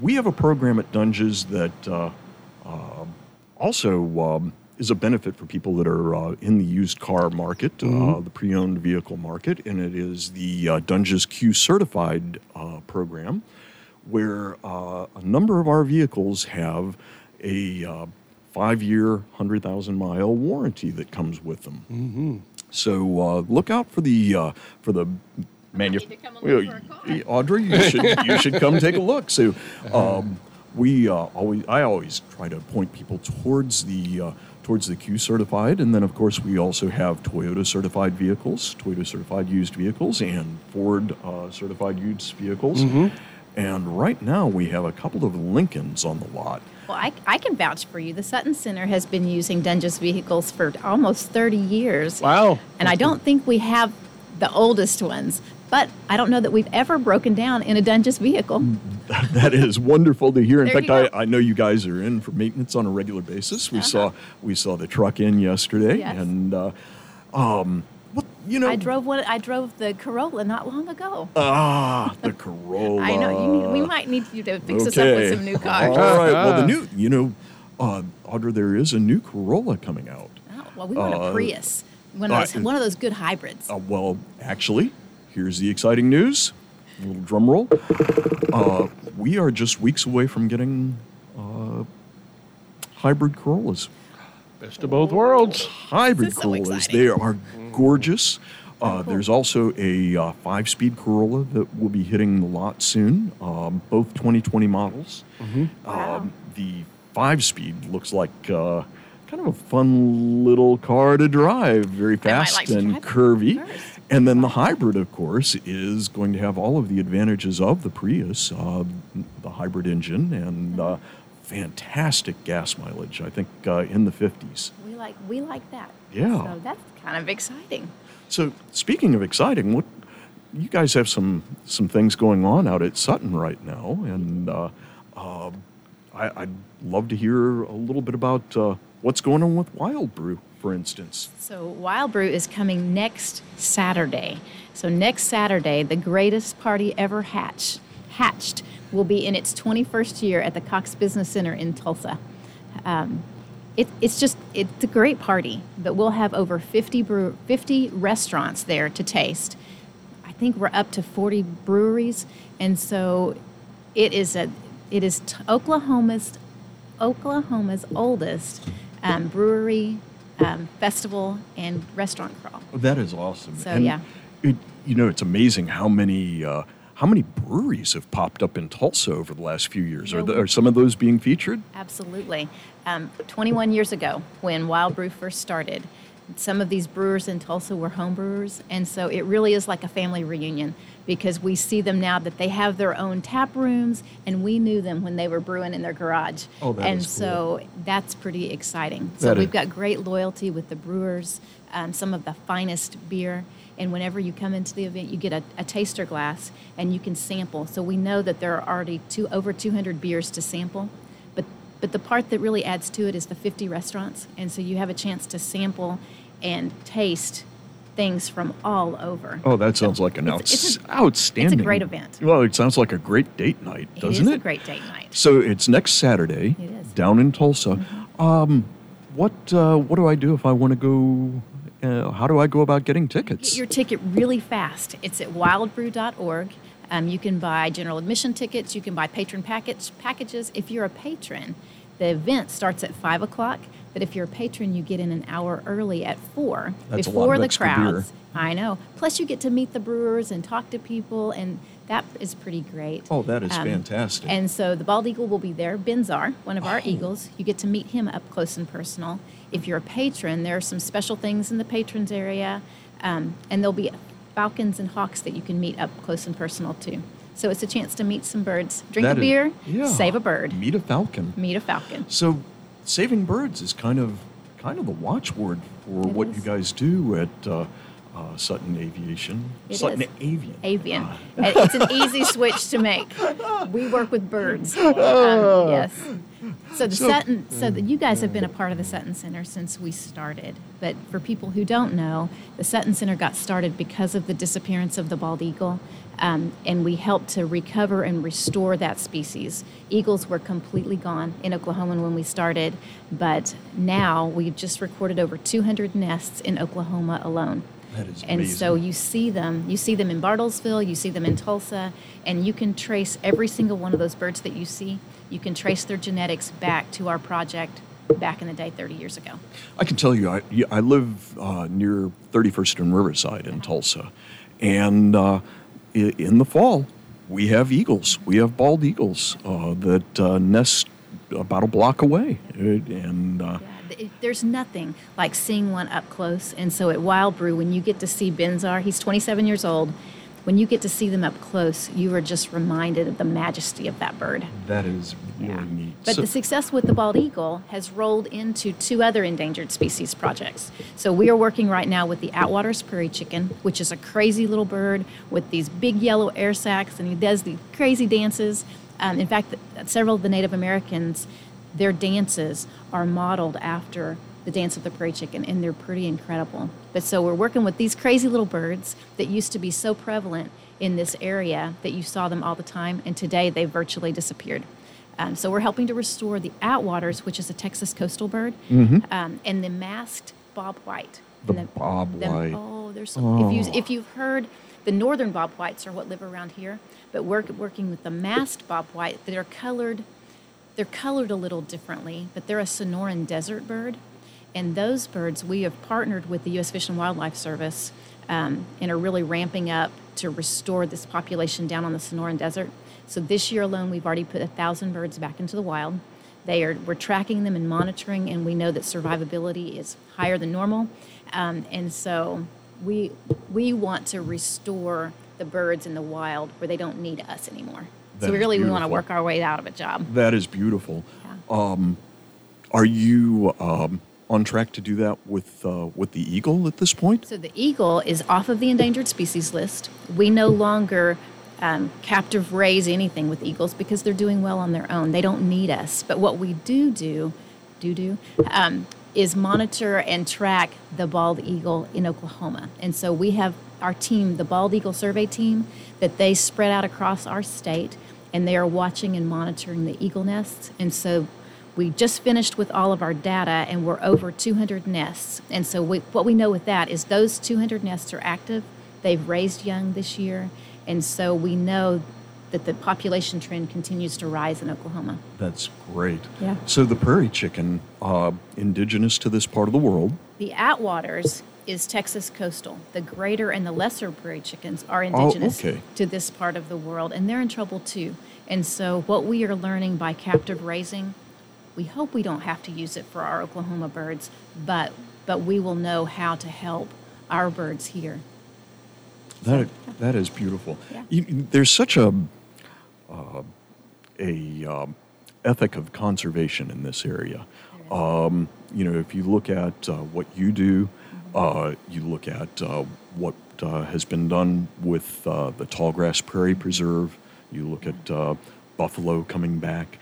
we have a program at Dunges that also is a benefit for people that are in the used car market, the pre-owned vehicle market, and it is the Dunges Q Certified program, where a number of our vehicles have a 5-year, 100,000-mile warranty that comes with them. Mm-hmm. So look out for the Audrey, you should come take a look. So I always try to point people towards the Q certified, and then of course we also have Toyota certified vehicles, Toyota certified used vehicles, and Ford certified used vehicles. Mm-hmm. And right now we have a couple of Lincolns on the lot. Well, I can vouch for you. The Sutton Center has been using Dunges vehicles for almost 30 years. Wow. And I don't think we have the oldest ones, but I don't know that we've ever broken down in a Dunges vehicle. That is wonderful to hear. In fact, I know you guys are in for maintenance on a regular basis. We saw the truck in yesterday, yes. And I drove the Corolla not long ago. The Corolla. I know. We might need you to fix us up with some new cars. All right. Well, the new, Audra, there is a new Corolla coming out. Oh, well, we want a Prius. One of those good hybrids. Well, actually, here's the exciting news. A little drum roll. We are just weeks away from getting hybrid Corollas. Best of both worlds. Hybrid Corollas. They are gorgeous. There's also a 5-speed Corolla that will be hitting the lot soon, both 2020 models. Mm-hmm. Wow. The 5-speed looks like kind of a fun little car to drive, very fast and curvy. And then the hybrid, of course, is going to have all of the advantages of the Prius, the hybrid engine, and fantastic gas mileage, I think, in the 50s. We like that. Yeah. So that's kind of exciting. So speaking of exciting, you guys have some things going on out at Sutton right now, and I'd love to hear a little bit about what's going on with Wild Brew, for instance. So Wild Brew is coming next Saturday. So next Saturday, the greatest party ever hatched will be in its 21st year at the Cox Business Center in Tulsa. It's a great party, but we'll have over 50 restaurants there to taste. I think we're up to 40 breweries, and so it is Oklahoma's oldest brewery festival and restaurant crawl. That is awesome. So and yeah, it's amazing how many breweries have popped up in Tulsa over the last few years. Are some of those being featured? Absolutely. 21 years ago, when Wild Brew first started, some of these brewers in Tulsa were home brewers, and so it really is like a family reunion because we see them now that they have their own tap rooms, and we knew them when they were brewing in their garage. Oh, that and is so cool. That's pretty exciting. So we've got great loyalty with the brewers, some of the finest beer. And whenever you come into the event, you get a taster glass, and you can sample. So we know that there are already over 200 beers to sample. But the part that really adds to it is the 50 restaurants. And so you have a chance to sample and taste things from all over. Oh, that sounds like an outstanding. It's a great event. Well, it sounds like a great date night, doesn't it? It is a great date night. So it's next Saturday. It is. Down in Tulsa. Mm-hmm. What do I do if I want to go? How do I go about getting tickets? Get your ticket really fast. It's at wildbrew.org. You can buy general admission tickets. You can buy patron packages. If you're a patron, the event starts at 5 o'clock. But if you're a patron, you get in an hour early at 4 That's before a lot of the extra crowds. beer. I know. Plus, you get to meet the brewers and talk to people, and that is pretty great. Oh, that is fantastic. And so the Bald Eagle will be there. Ben Czar, one of our Eagles. You get to meet him up close and personal. If you're a patron, there are some special things in the patrons area, and there'll be falcons and hawks that you can meet up close and personal too. So it's a chance to meet some birds. Drink a beer, save a bird. Meet a falcon. Meet a falcon. So saving birds is kind of the watchword for what you guys do at Sutton Aviation. It Sutton is. Avian. Avian. It's an easy switch to make. We work with birds. Yes. So you guys have been a part of the Sutton Center since we started. But for people who don't know, the Sutton Center got started because of the disappearance of the bald eagle, and we helped to recover and restore that species. Eagles were completely gone in Oklahoma when we started, but now we've just recorded over 200 nests in Oklahoma alone. That is And amazing. so you see them in Bartlesville, you see them in Tulsa, and you can trace every single one of those birds that you see. You can trace their genetics back to our project back in the day 30 years ago. I can tell you, I live near 31st and Riverside in Tulsa, and in the fall, we have eagles. We have bald eagles that nest about a block away, and There's nothing like seeing one up close. And so at Wild Brew, when you get to see Benzar, he's 27 years old. When you get to see them up close, you are just reminded of the majesty of that bird. that is really neat. But the success with the bald eagle has rolled into 2 other endangered species projects. So we are working right now with the Atwater's prairie chicken, which is a crazy little bird with these big yellow air sacs, and he does these crazy dances. In fact, several of the Native Americans, their dances are modeled after the dance of the prairie chicken, and they're pretty incredible. But so we're working with these crazy little birds that used to be so prevalent in this area that you saw them all the time, and today they've virtually disappeared. So we're helping to restore the Atwaters, which is a Texas coastal bird, and the masked bobwhite. The And bobwhite. Oh, there's some, if you've heard, the northern bobwhites are what live around here, but we're working with the masked bobwhite. They're colored a little differently, but they're a Sonoran desert bird. And those birds, we have partnered with the U.S. Fish and Wildlife Service and are really ramping up to restore this population down on the Sonoran Desert. So this year alone, we've already put 1,000 birds back into the wild. We're tracking them and monitoring, and we know that survivability is higher than normal. And so we want to restore the birds in the wild where they don't need us anymore. That So we is want to beautiful. work our way out of a job. That is beautiful. Yeah. Are you on track to do that with the eagle at this point? So the eagle is off of the endangered species list. We no longer captive raise anything with eagles because they're doing well on their own. They don't need us. But what we do is monitor and track the bald eagle in Oklahoma. And so we have our team, the Bald Eagle Survey Team, that they spread out across our state, and they are watching and monitoring the eagle nests. And so we just finished with all of our data, and we're over 200 nests. And so what we know with that is those 200 nests are active. They've raised young this year. And so we know that the population trend continues to rise in Oklahoma. That's great. Yeah. So the prairie chicken, indigenous to this part of the world. The Atwaters is Texas coastal. The greater and the lesser prairie chickens are indigenous okay. to this part of the world, and they're in trouble too. And so what we are learning by captive raising, we hope we don't have to use it for our Oklahoma birds, but we will know how to help our birds here. That is beautiful. Yeah. There's such a ethic of conservation in this area. If you look at what you do, you look at what has been done with the Tallgrass Prairie Preserve. You look at buffalo coming back.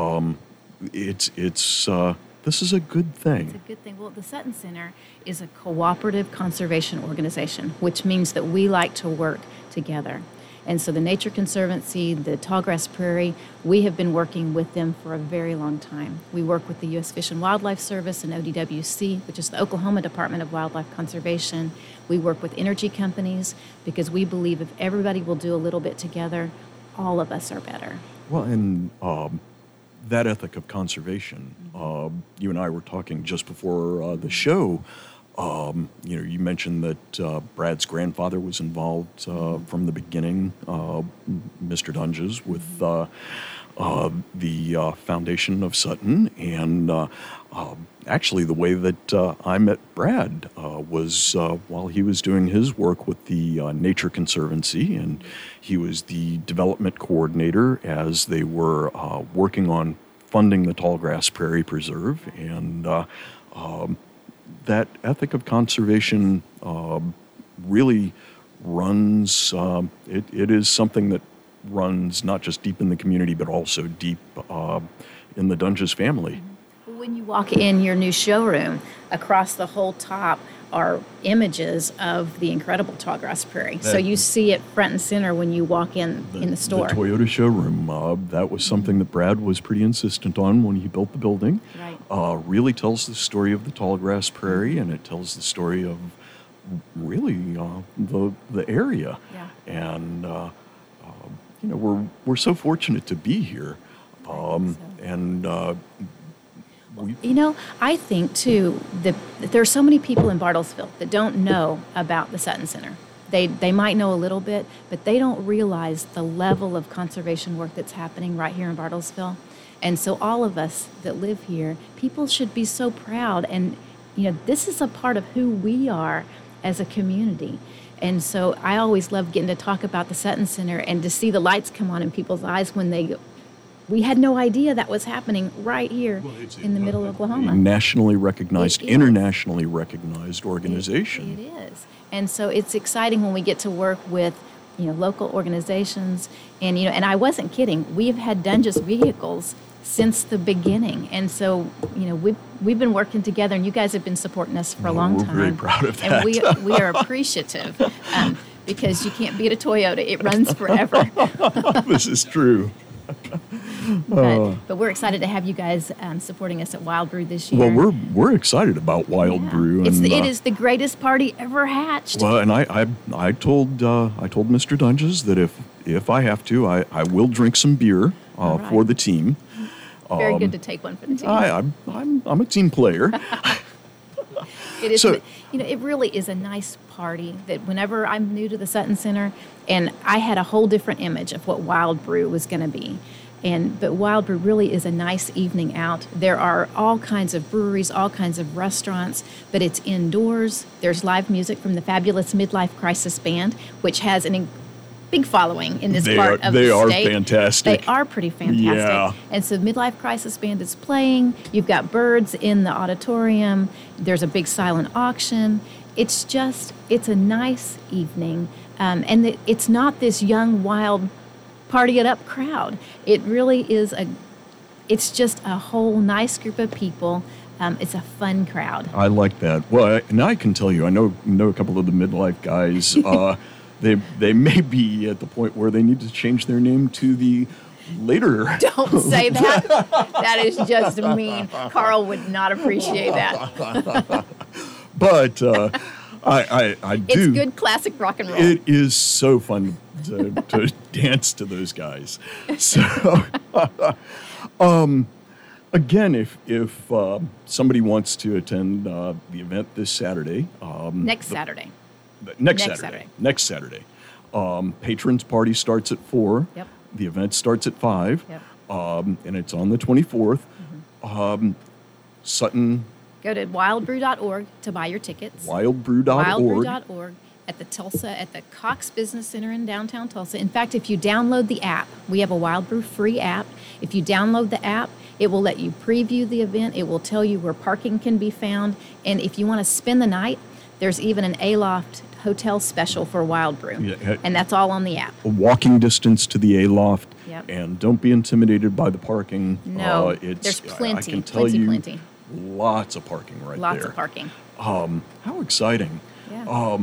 This is a good thing. It's a good thing. Well, the Sutton Center is a cooperative conservation organization, which means that we like to work together. And so the Nature Conservancy, the Tallgrass Prairie, we have been working with them for a very long time. We work with the U.S. Fish and Wildlife Service and ODWC, which is the Oklahoma Department of Wildlife Conservation. We work with energy companies because we believe if everybody will do a little bit together, all of us are better. Well, and that ethic of conservation, you and I were talking just before the show. You mentioned that Brad's grandfather was involved from the beginning, Mr. Dunges, with the foundation of Sutton. And actually, the way that I met Brad was while he was doing his work with the Nature Conservancy, and he was the development coordinator as they were working on funding the Tallgrass Prairie Preserve. And that ethic of conservation really runs, it is something that runs not just deep in the community, but also deep in the Dunges family. When you walk in your new showroom, across the whole top are images of the incredible Tallgrass Prairie. So you see it front and center when you walk in the store. The Toyota showroom, that was something that Brad was pretty insistent on when he built the building. Right. Really tells the story of the Tallgrass Prairie, and it tells the story of really the area. Yeah. And we're so fortunate to be here. And I think, too, that there are so many people in Bartlesville that don't know about the Sutton Center. They might know a little bit, but they don't realize the level of conservation work that's happening right here in Bartlesville. And so all of us that live here, people should be so proud. And, this is a part of who we are as a community. And so I always love getting to talk about the Sutton Center and to see the lights come on in people's eyes when we had no idea that was happening right here in the middle of Oklahoma. Nationally recognized, internationally recognized organization. It is. And so it's exciting when we get to work with, local organizations. And, and I wasn't kidding. We've had Dunges vehicles since the beginning. And so, we've been working together, and you guys have been supporting us for a long time. We're very proud of that. And we are appreciative because you can't beat a Toyota. It runs forever. This is true. But we're excited to have you guys supporting us at Wild Brew this year. Well, we're excited about Wild Brew. And it is the greatest party ever hatched. Well, and I told Mr. Dunges that if I have to, I will drink some beer for the team. Very good to take one for the team. I'm a team player. It is. So, it really is a nice party that whenever I'm new to the Sutton Center, and I had a whole different image of what Wild Brew was going to be. But Wild Brew really is a nice evening out. There are all kinds of breweries, all kinds of restaurants, but it's indoors. There's live music from the fabulous Midlife Crisis Band, which has a big following in this part of the state. They are fantastic. They are pretty fantastic. Yeah. And so Midlife Crisis Band is playing. You've got birds in the auditorium. There's a big silent auction. It's a nice evening. And it's not this young, wild, party it up crowd. It really is it's just a whole nice group of people. It's a fun crowd. I like that. Well, and I can tell you, I know a couple of the midlife guys. They may be at the point where they need to change their name to the later. Don't say that. That is just mean. Carl would not appreciate that. But I do. It's good classic rock and roll. It is so fun to dance to those guys. So, again, if somebody wants to attend the event this Saturday, next Saturday. Next Saturday. Patrons party starts at 4. Yep. The event starts at 5. Yep. And it's on the 24th. Sutton. Go to wildbrew.org to buy your tickets. Wildbrew.org. Wildbrew.org at the Cox Business Center in downtown Tulsa. In fact, if you download the app, we have a Wild Brew free app. If you download the app, it will let you preview the event. It will tell you where parking can be found. And if you want to spend the night, there's even an Aloft hotel special for Wild Brew. Yeah, and that's all on the app. A walking distance to the Aloft. Yep. And don't be intimidated by the parking. No, there's plenty. I can tell plenty. Lots of parking right there. Lots of parking. How exciting. Yeah.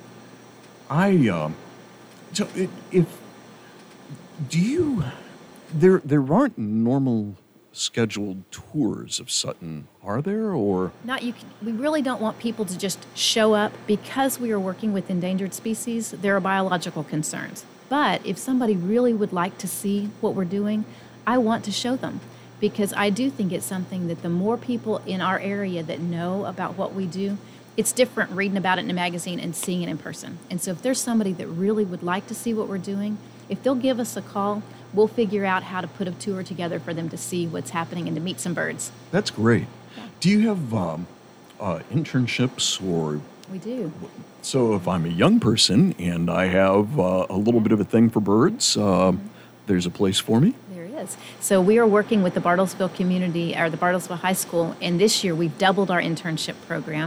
There aren't normal scheduled tours of Sutton, are there? Or we really don't want people to just show up because we are working with endangered species. There are biological concerns. But if somebody really would like to see what we're doing, I want to show them, because I do think it's something that the more people in our area that know about what we do, it's different reading about it in a magazine and seeing it in person. And so if there's somebody that really would like to see what we're doing, if they'll give us a call, we'll figure out how to put a tour together for them to see what's happening and to meet some birds. That's great. Yeah. Do you have internships or? We do. So if I'm a young person and I have a little bit of a thing for birds, there's a place for me? There is. So we are working with the Bartlesville community, or the Bartlesville High School, and this year we've doubled our internship program.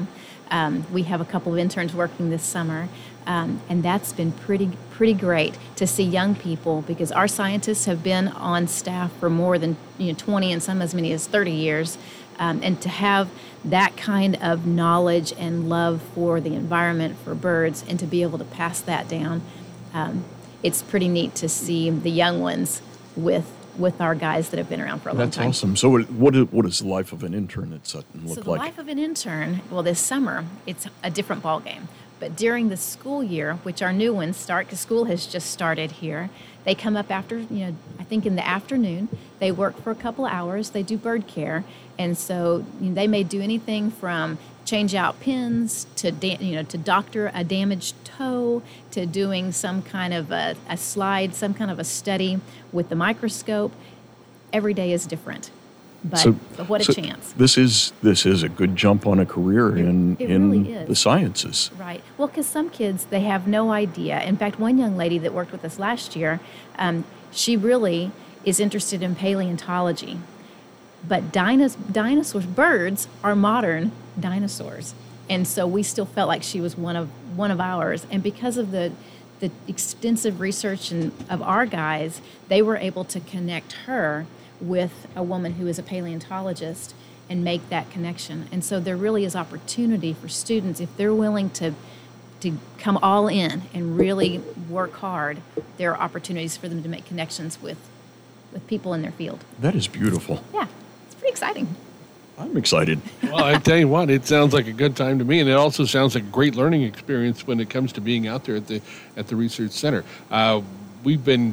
We have a couple of interns working this summer, and that's been pretty great to see young people, because our scientists have been on staff for more than 20 and some as many as 30 years, and to have that kind of knowledge and love for the environment, for birds, and to be able to pass that down, it's pretty neat to see the young ones with our guys that have been around for a long time. That's awesome. So what does the life of an intern at Sutton look So the like? life of an intern, well, this summer, it's a different ballgame. But during the school year, which our new ones start, because school has just started here, they come up after, I think in the afternoon. They work for a couple of hours. They do bird care. And so they may do anything from change out pins to, to doctor a damaged toe, to doing some kind of a slide, some kind of a study with the microscope. Every day is different. But what a chance. This is a good jump on a career in really is. the sciences. Right. Well, because some kids, they have no idea. In fact, one young lady that worked with us last year, she really is interested in paleontology. But dinosaurs, birds are modern dinosaurs. And so we still felt like she was one of ours. And because of the extensive research of our guys, they were able to connect her with a woman who is a paleontologist and make that connection. And so there really is opportunity for students, if they're willing to come all in and really work hard, there are opportunities for them to make connections with people in their field. That is beautiful. Yeah, it's pretty exciting. I'm excited. Well, I tell you what, it sounds like a good time to me, and it also sounds like a great learning experience when it comes to being out there at the research center. We've been,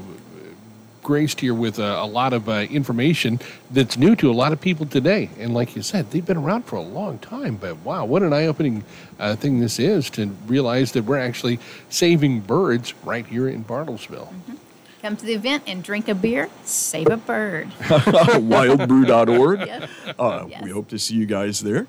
graced here with a lot of information that's new to a lot of people today. And like you said, they've been around for a long time, but wow, what an eye-opening thing this is to realize that we're actually saving birds right here in Bartlesville. Mm-hmm. Come to the event and drink a beer, save a bird. Wildbrew.org. Yep. Yes. We hope to see you guys there.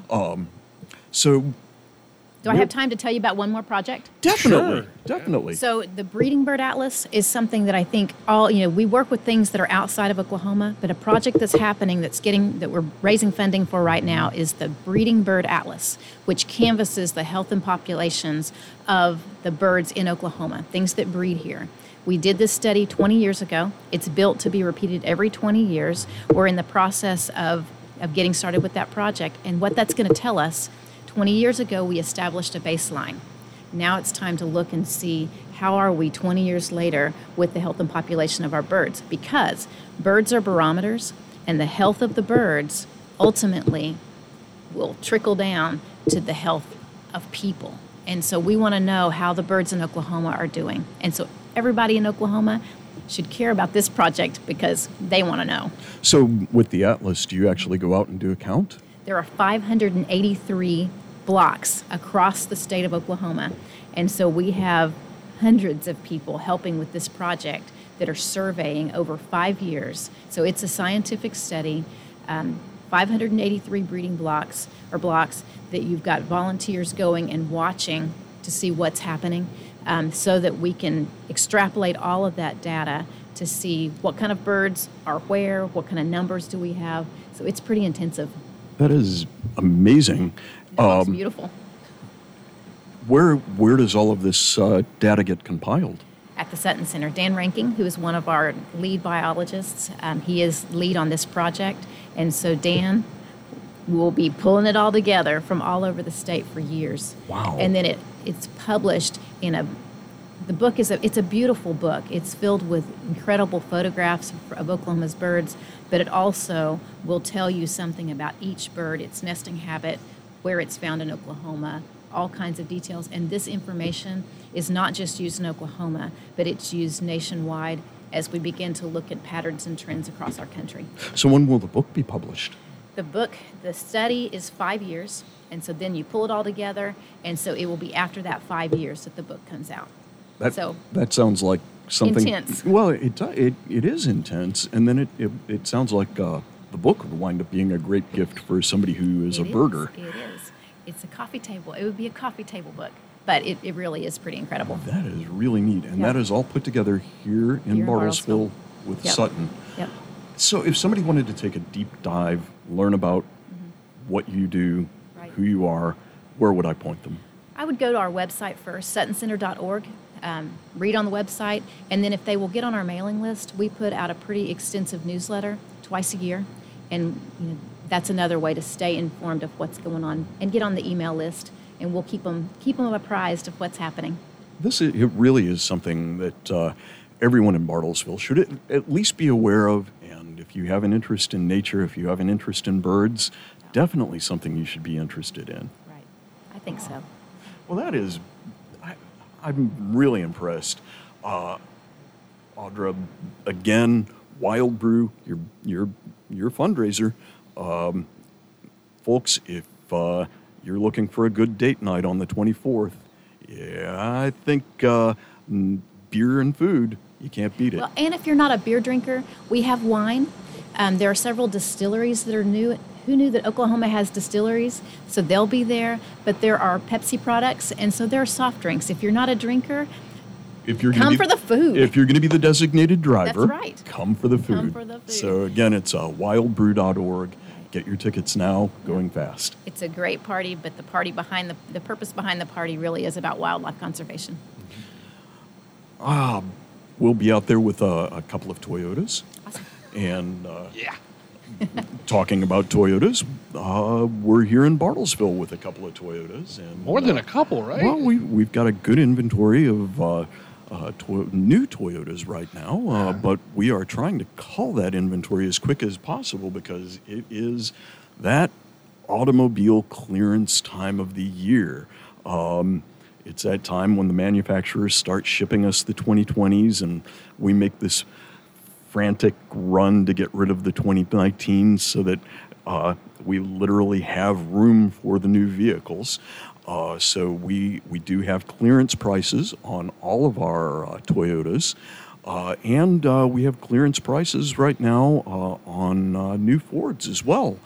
So Do I have time to tell you about one more project? Definitely. So the Breeding Bird Atlas is something that I think we work with things that are outside of Oklahoma, but a project that's happening that we're raising funding for right now is the Breeding Bird Atlas, which canvasses the health and populations of the birds in Oklahoma, things that breed here. We did this study 20 years ago. It's built to be repeated every 20 years. We're in the process of getting started with that project, and what that's going to tell us, 20 years ago, we established a baseline. Now it's time to look and see how are we 20 years later with the health and population of our birds, because birds are barometers, and the health of the birds ultimately will trickle down to the health of people. And so we want to know how the birds in Oklahoma are doing. And so everybody in Oklahoma should care about this project because they want to know. So with the Atlas, do you actually go out and do a count? There are 583 blocks across the state of Oklahoma. And so we have hundreds of people helping with this project that are surveying over 5 years. So it's a scientific study, 583 breeding blocks that you've got volunteers going and watching to see what's happening, so that we can extrapolate all of that data to see what kind of birds are where, what kind of numbers do we have. So it's pretty intensive. That is amazing. It's beautiful. Where does all of this data get compiled? At the Sutton Center. Dan Ranking, who is one of our lead biologists, he is lead on this project. And so Dan will be pulling it all together from all over the state for years. Wow. And then it's published the book it's a beautiful book. It's filled with incredible photographs of Oklahoma's birds, but it also will tell you something about each bird, its nesting habit, where it's found in Oklahoma, all kinds of details. And this information is not just used in Oklahoma, but it's used nationwide as we begin to look at patterns and trends across our country. So when will the book be published? The study is 5 years, and so then you pull it all together, and so it will be after that 5 years that the book comes out. That sounds like something intense. Well, it is intense, and then it sounds like the book would wind up being a great gift for somebody who is a birder. It is. It's a coffee table. It would be a coffee table book, but it really is pretty incredible. That is really neat, and that is all put together here in Bartlesville with Sutton. Yep. So if somebody wanted to take a deep dive, learn about what you do, right, who you are, where would I point them? I would go to our website first, suttoncenter.org, read on the website, and then if they will get on our mailing list, we put out a pretty extensive newsletter twice a year, and that's another way to stay informed of what's going on and get on the email list, and we'll keep them apprised of what's happening. It really is something that everyone in Bartlesville should at least be aware of, and if you have an interest in nature, if you have an interest in birds, definitely something you should be interested in. Right. I think so. Well, that is, I'm really impressed. Audra, again, Wild Brew, your fundraiser. Folks, if you're looking for a good date night on the 24th, I think beer and food, you can't beat it. Well, and if you're not a beer drinker, we have wine. There are several distilleries that are new. Who knew that Oklahoma has distilleries? So they'll be there. But there are Pepsi products, and so there are soft drinks. If you're not a drinker, come for the food. If you're going to be the designated driver, that's right. Come for the food. Come for the food. So again, it's wildbrew.org. Get your tickets now, going fast. It's a great party, but the purpose behind the party really is about wildlife conservation. We'll be out there with a couple of Toyotas. Awesome. And talking about Toyotas, we're here in Bartlesville with a couple of Toyotas. And More than a couple, right? Well, we've got a good inventory of new Toyotas right now, but we are trying to cull that inventory as quick as possible because it is that automobile clearance time of the year. It's that time when the manufacturers start shipping us the 2020s, and we make this frantic run to get rid of the 2019s so that we literally have room for the new vehicles. So we do have clearance prices on all of our Toyotas, and we have clearance prices right now on new Fords as well.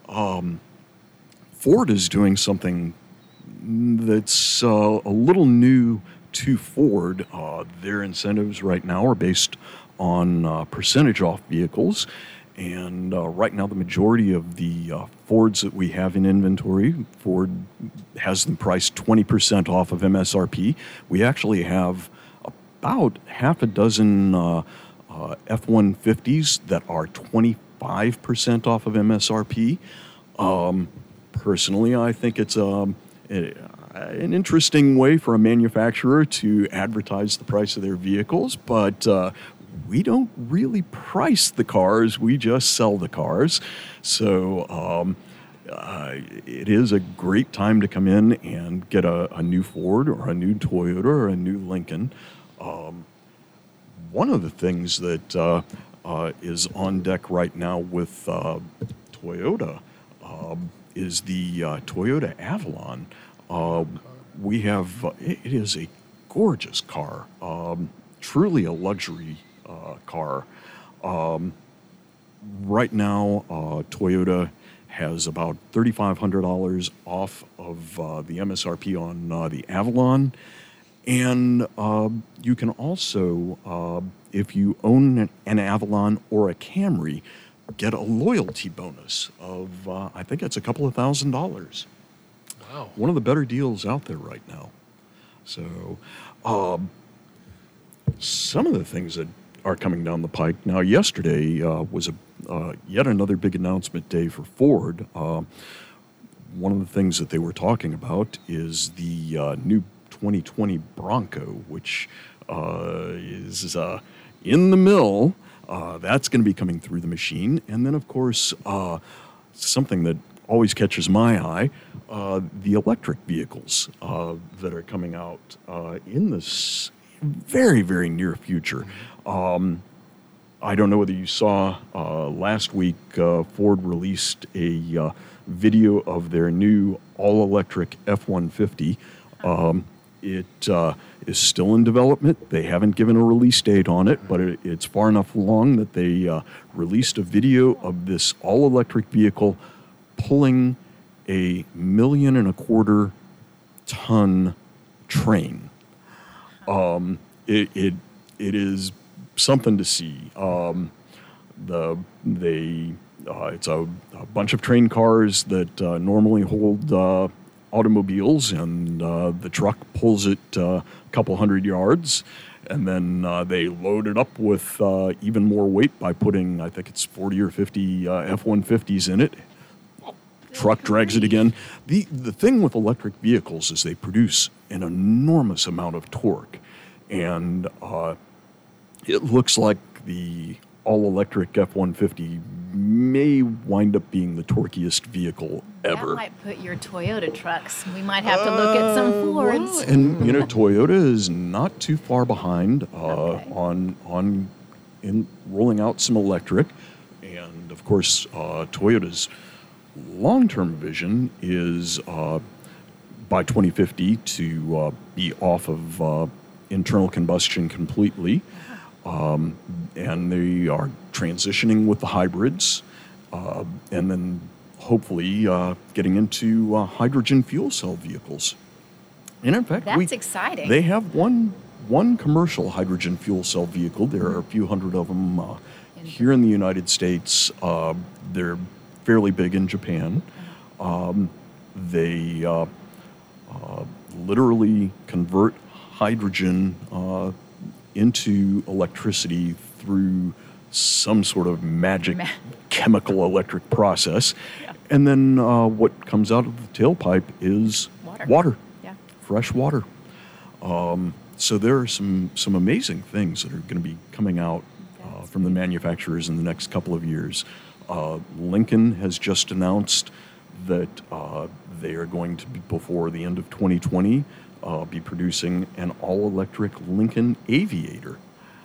Ford is doing something that's a little new to Ford. Their incentives right now are based on percentage off vehicles. And right now, the majority of the Fords that we have in inventory, Ford has them priced 20% off of MSRP. We actually have about half a dozen F-150s that are 25% off of MSRP. Personally, I think it's an interesting way for a manufacturer to advertise the price of their vehicles, but we don't really price the cars, we just sell the cars. So it is a great time to come in and get a new Ford or a new Toyota or a new Lincoln. One of the things that is on deck right now with Toyota is the Toyota Avalon. We have, it is a gorgeous car, truly a luxury car. Right now, Toyota has about $3,500 off of the MSRP on the Avalon. And you can also, if you own an Avalon or a Camry, get a loyalty bonus of, I think it's a couple of $1,000s. Wow. One of the better deals out there right now. So, some of the things that are coming down the pike. Now, yesterday was yet another big announcement day for Ford. One of the things that they were talking about is the new 2020 Bronco, which is in the mill. That's going to be coming through the machine. And then, of course, something that always catches my eye, the electric vehicles that are coming out in this very, very near future. I don't know whether you saw last week, Ford released a video of their new all-electric F-150. It is still in development. They haven't given a release date on it, but it's far enough along that they released a video of this all-electric vehicle pulling a 1.25 million ton train. It is something to see. It's a bunch of train cars that normally hold automobiles, and the truck pulls it a couple hundred yards, and then they load it up with even more weight by putting, I think it's 40 or 50 F-150s in it. Truck drags it again. The thing with electric vehicles is they produce an enormous amount of torque, and it looks like the all-electric F-150 may wind up being the torquiest vehicle ever. That might put your Toyota trucks. We might have to look at some Fords. Well, and Toyota is not too far behind Okay. on in rolling out some electric, and of course Toyota's long-term vision is by 2050 to be off of internal combustion completely. And they are transitioning with the hybrids, and then hopefully getting into hydrogen fuel cell vehicles. And in fact, That's exciting. They have one commercial hydrogen fuel cell vehicle. There are a few hundred of them here in the United States. They're fairly big in Japan. They literally convert hydrogen into electricity through some sort of magic chemical electric process. Yeah. And then what comes out of the tailpipe is water. Yeah. Fresh water. So there are some amazing things that are going to be coming out from the manufacturers in the next couple of years. Lincoln has just announced that they are going to be, before the end of 2020, be producing an all-electric Lincoln Aviator.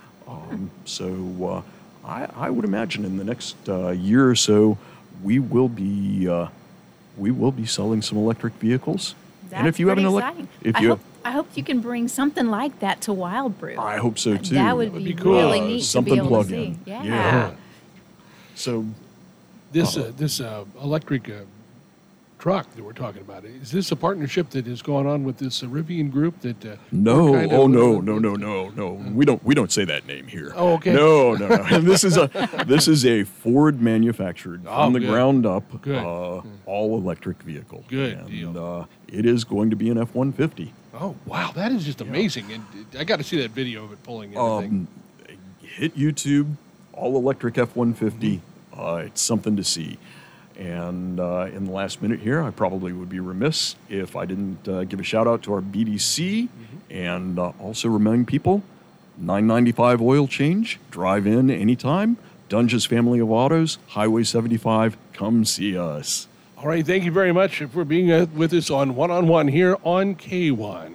So I would imagine in the next year or so, we will be selling some electric vehicles. That's And if you have an exciting. I hope you can bring something like that to Wild Brew. I hope so too. That would That'd be be cool. really neat Something to be able to plug-in. see. Yeah. Yeah. So This electric truck that we're talking about, is this a partnership that has gone on with this Rivian group that no, we're kind oh of- no. We don't say that name here. Oh, okay. No. And this is a Ford manufactured from the good. ground up Good. all electric vehicle. Good and, deal. It is going to be an F-150. Oh wow, that is just amazing! And I got to see that video of it pulling everything. Hit YouTube, all electric F-150. It's something to see. And in the last minute here, I probably would be remiss if I didn't give a shout out to our BDC and also remind people, $9.95 oil change, drive in anytime. Dunge's Family of Autos, Highway 75, come see us. All right, thank you very much for being with us on One here on K1.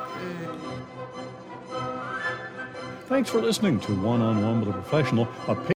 Thanks for listening to One on One with a Professional, a